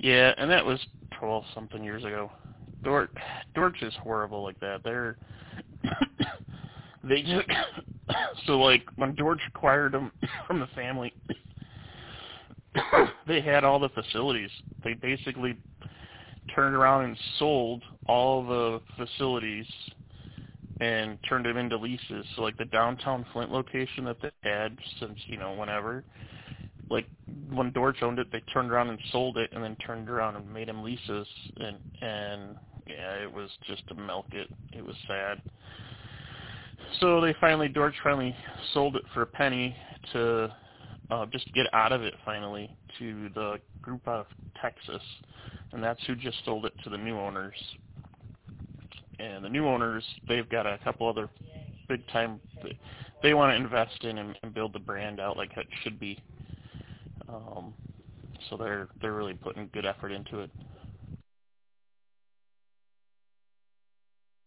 Yeah, and that was 12 something years ago. Dortch is horrible like that. They just so like when Dortch acquired them from the family, they had all the facilities. They basically turned around and sold all the facilities and turned them into leases. So like the downtown Flint location that they had since, whenever, like when Dortch owned it, they turned around and sold it and then turned around and made them leases, and yeah, it was just to milk it. It was sad. So Dortch finally sold it for a penny to just get out of it finally to the group out of Texas, and that's who just sold it to the new owners. And the new owners, they've got a couple other big time. They want to invest in and build the brand out like it should be. So they're really putting good effort into it.